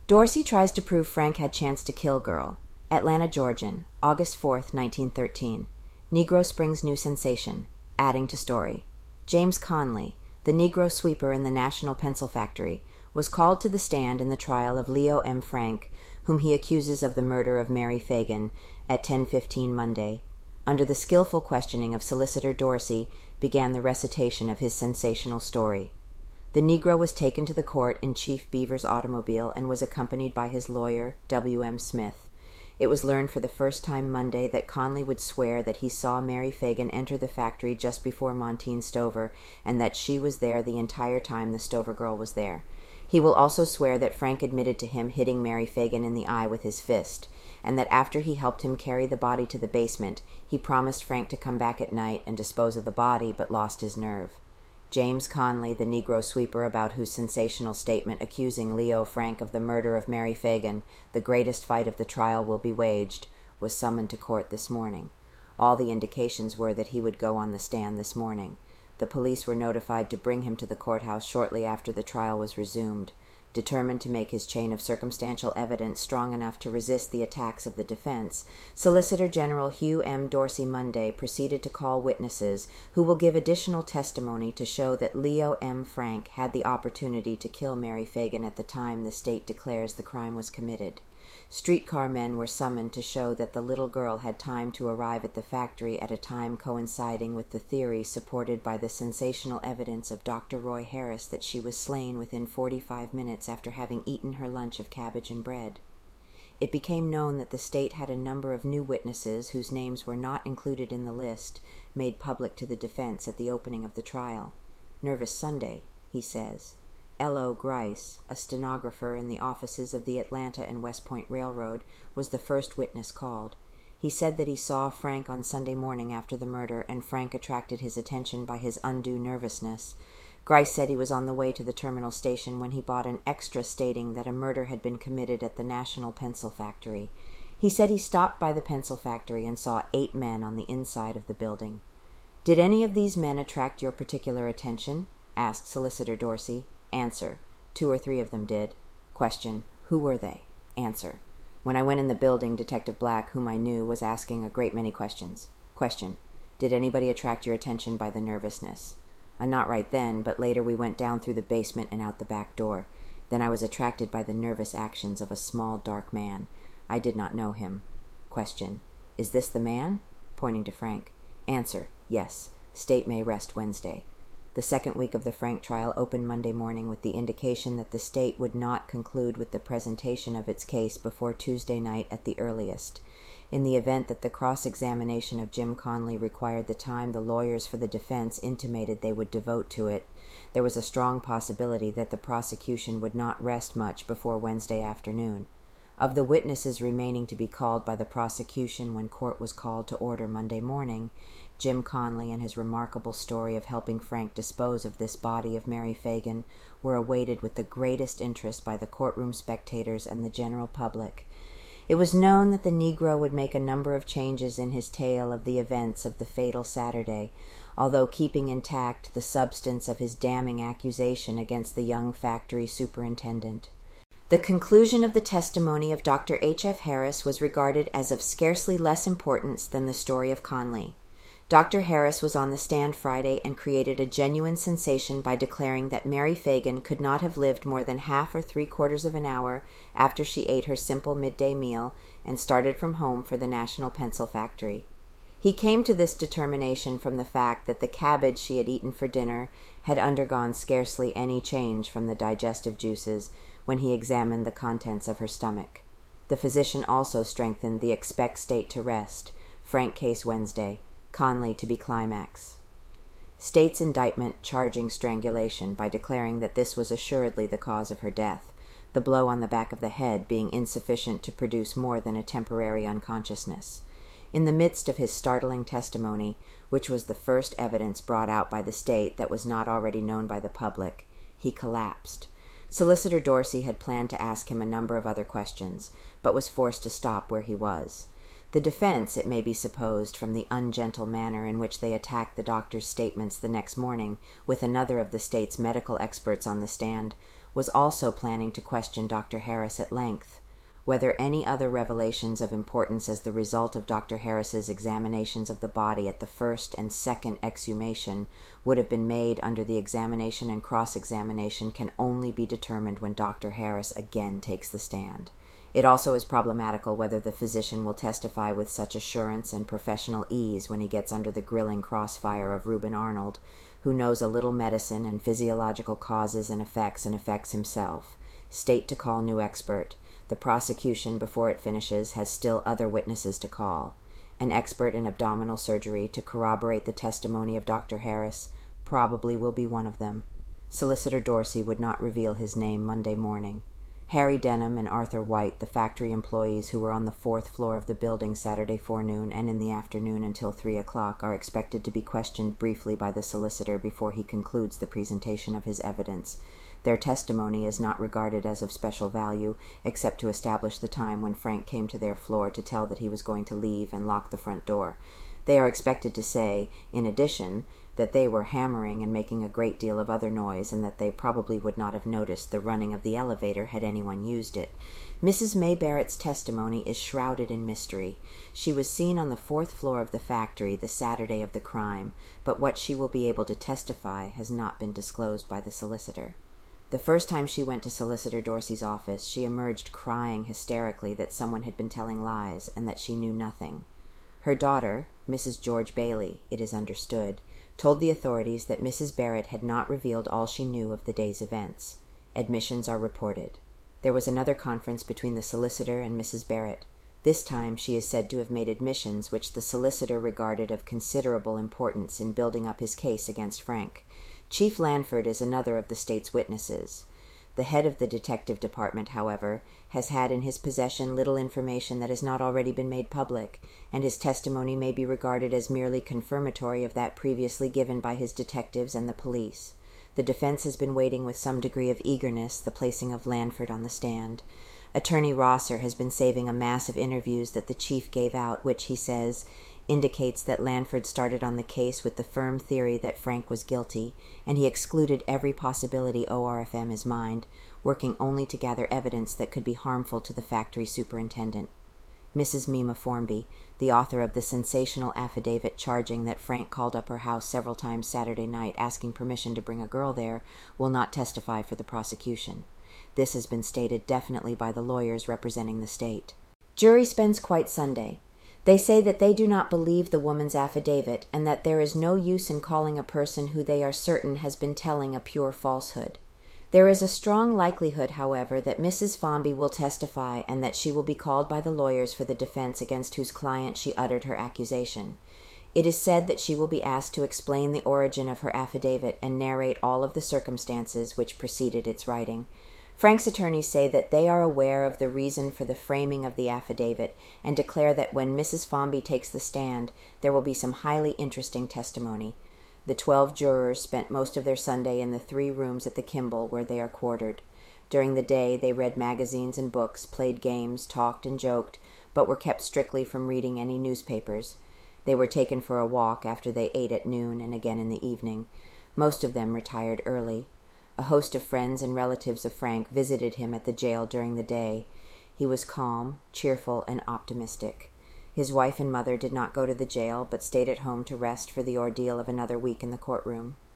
Dorsey tries to prove Frank had chance to kill girl. Atlanta, Georgian, August 4th, 1913. Negro springs new sensation, adding to story. James Conley, the Negro sweeper in the National Pencil Factory, was called to the stand in the trial of Leo M. Frank, whom he accuses of the murder of Mary Fagan, at 10:15 Monday. Under the skillful questioning of Solicitor Dorsey began the recitation of his sensational story. The Negro was taken to the court in Chief Beaver's automobile and was accompanied by his lawyer, W. M. Smith. It was learned for the first time Monday that Conley would swear that he saw Mary Fagan enter the factory just before Montine Stover, and that she was there the entire time the Stover girl was there. He will also swear that Frank admitted to him hitting Mary Fagan in the eye with his fist, and that after he helped him carry the body to the basement, he promised Frank to come back at night and dispose of the body, but lost his nerve. James Conley, the Negro sweeper about whose sensational statement accusing Leo Frank of the murder of Mary Fagan, the greatest fight of the trial will be waged, was summoned to court this morning. All the indications were that he would go on the stand this morning. The police were notified to bring him to the courthouse shortly after the trial was resumed. Determined to make his chain of circumstantial evidence strong enough to resist the attacks of the defense, Solicitor General Hugh M. Dorsey Monday proceeded to call witnesses who will give additional testimony to show that Leo M. Frank had the opportunity to kill Mary Fagan at the time the state declares the crime was committed. Streetcar men were summoned to show that the little girl had time to arrive at the factory at a time coinciding with the theory supported by the sensational evidence of Dr. Roy Harris that she was slain within 45 minutes after having eaten her lunch of cabbage and bread. It became known that the state had a number of new witnesses whose names were not included in the list made public to the defense at the opening of the trial. "Nervous Sunday," he says. L.O. Grice, a stenographer in the offices of the Atlanta and West Point Railroad, was the first witness called. He said that he saw Frank on Sunday morning after the murder, and Frank attracted his attention by his undue nervousness. Grice said he was on the way to the terminal station when he bought an extra stating that a murder had been committed at the National Pencil Factory. He said he stopped by the pencil factory and saw 8 men on the inside of the building. "Did any of these men attract your particular attention?" asked Solicitor Dorsey. Answer: 2 or 3 of them did. Question: who were they? Answer: when I went in the building, Detective Black, whom I knew, was asking a great many questions. Question: did anybody attract your attention by the nervousness? Not right then, but later we went down through the basement and out the back door. Then I was attracted by the nervous actions of a small, dark man. I did not know him. Question: is this the man? Pointing to Frank. Answer: yes. State may rest Wednesday. The second week of the Frank trial opened Monday morning with the indication that the state would not conclude with the presentation of its case before Tuesday night at the earliest. In the event that the cross-examination of Jim Conley required the time the lawyers for the defense intimated they would devote to it, there was a strong possibility that the prosecution would not rest much before Wednesday afternoon. Of the witnesses remaining to be called by the prosecution when court was called to order Monday morning, Jim Conley and his remarkable story of helping Frank dispose of this body of Mary Fagan were awaited with the greatest interest by the courtroom spectators and the general public. It was known that the Negro would make a number of changes in his tale of the events of the fatal Saturday, although keeping intact the substance of his damning accusation against the young factory superintendent. The conclusion of the testimony of Dr. H. F. Harris was regarded as of scarcely less importance than the story of Conley. Dr. Harris was on the stand Friday and created a genuine sensation by declaring that Mary Fagan could not have lived more than half or 3/4 of an hour after she ate her simple midday meal and started from home for the National Pencil Factory. He came to this determination from the fact that the cabbage she had eaten for dinner had undergone scarcely any change from the digestive juices when he examined the contents of her stomach. The physician also strengthened the expect state to rest, Frank case Wednesday, Conley to be climax. State's indictment charging strangulation by declaring that this was assuredly the cause of her death, the blow on the back of the head being insufficient to produce more than a temporary unconsciousness. In the midst of his startling testimony, which was the first evidence brought out by the state that was not already known by the public, he collapsed. Solicitor Dorsey had planned to ask him a number of other questions, but was forced to stop where he was. The defense, it may be supposed, from the ungentle manner in which they attacked the doctor's statements the next morning, with another of the state's medical experts on the stand, was also planning to question Dr. Harris at length. Whether any other revelations of importance as the result of Dr. Harris's examinations of the body at the first and second exhumation would have been made under the examination and cross-examination can only be determined when Dr. Harris again takes the stand. It also is problematical whether the physician will testify with such assurance and professional ease when he gets under the grilling crossfire of Reuben Arnold, who knows a little medicine and physiological causes and effects himself. State to call new expert. The prosecution, before it finishes, has still other witnesses to call. An expert in abdominal surgery to corroborate the testimony of Dr. Harris probably will be one of them. Solicitor Dorsey would not reveal his name Monday morning. Harry Denham and Arthur White, the factory employees who were on the 4th floor of the building Saturday forenoon and in the afternoon until 3 o'clock, are expected to be questioned briefly by the solicitor before he concludes the presentation of his evidence. Their testimony is not regarded as of special value, except to establish the time when Frank came to their floor to tell that he was going to leave and lock the front door. They are expected to say, in addition, that they were hammering and making a great deal of other noise, and that they probably would not have noticed the running of the elevator had anyone used it. Mrs. May Barrett's testimony is shrouded in mystery. She was seen on the 4th floor of the factory the Saturday of the crime, but what she will be able to testify has not been disclosed by the solicitor. The first time she went to Solicitor Dorsey's office, she emerged crying hysterically that someone had been telling lies and that she knew nothing. Her daughter, Mrs. George Bailey, it is understood, told the authorities that Mrs. Barrett had not revealed all she knew of the day's events. Admissions are reported. There was another conference between the solicitor and Mrs. Barrett. This time she is said to have made admissions which the solicitor regarded of considerable importance in building up his case against Frank. Chief Lanford is another of the state's witnesses. The head of the detective department, however, has had in his possession little information that has not already been made public, and his testimony may be regarded as merely confirmatory of that previously given by his detectives and the police. The defense has been waiting with some degree of eagerness the placing of Lanford on the stand. Attorney Rosser has been saving a mass of interviews that the chief gave out, which, he says, indicates that Lanford started on the case with the firm theory that Frank was guilty, and he excluded every possibility ORFM is mined, working only to gather evidence that could be harmful to the factory superintendent. Mrs. Mima Formby, the author of the sensational affidavit charging that Frank called up her house several times Saturday night asking permission to bring a girl there, will not testify for the prosecution. This has been stated definitely by the lawyers representing the state. Jury spends quite Sunday. They say that they do not believe the woman's affidavit, and that there is no use in calling a person who they are certain has been telling a pure falsehood. There is a strong likelihood, however, that Mrs. Formby will testify, and that she will be called by the lawyers for the defense against whose client she uttered her accusation. It is said that she will be asked to explain the origin of her affidavit and narrate all of the circumstances which preceded its writing. Frank's attorneys say that they are aware of the reason for the framing of the affidavit and declare that when Mrs. Formby takes the stand, there will be some highly interesting testimony. The 12 jurors spent most of their Sunday in the 3 rooms at the Kimball where they are quartered. During the day, they read magazines and books, played games, talked and joked, but were kept strictly from reading any newspapers. They were taken for a walk after they ate at noon and again in the evening. Most of them retired early. A host of friends and relatives of Frank visited him at the jail during the day. He was calm, cheerful, and optimistic. His wife and mother did not go to the jail, but stayed at home to rest for the ordeal of another week in the courtroom.